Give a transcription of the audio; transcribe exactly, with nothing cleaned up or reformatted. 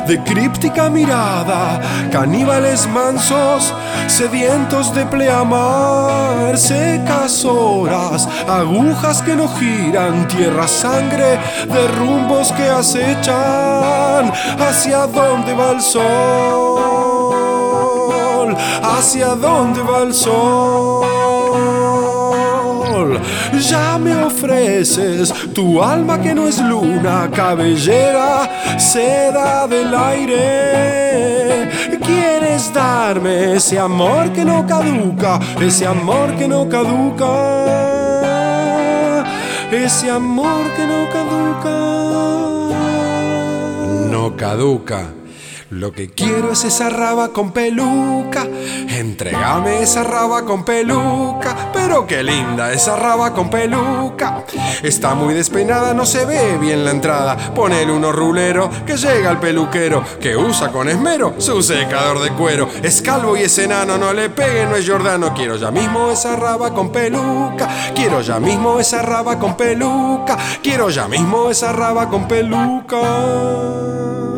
de críptica mirada, caníbales mansos, sedientos de pleamar, secas horas, agujas que no giran, tierra, sangre, de rumbos que acechan. ¿Hacia dónde va el sol? ¿Hacia dónde va el sol? Ya me ofreces tu alma que no es luna, cabellera, seda del aire. Quieres darme ese amor que no caduca, ese amor que no caduca, ese amor que no caduca. No caduca. Lo que quiero es esa raba con peluca. Entrégame esa raba con peluca. Pero qué linda esa raba con peluca. Está muy despeinada, no se ve bien la entrada. Ponele unos ruleros que llega el peluquero, que usa con esmero su secador de cuero. Es calvo y es enano, no le pegue, no es Jordano. Quiero ya mismo esa raba con peluca. Quiero ya mismo esa raba con peluca. Quiero ya mismo esa raba con peluca.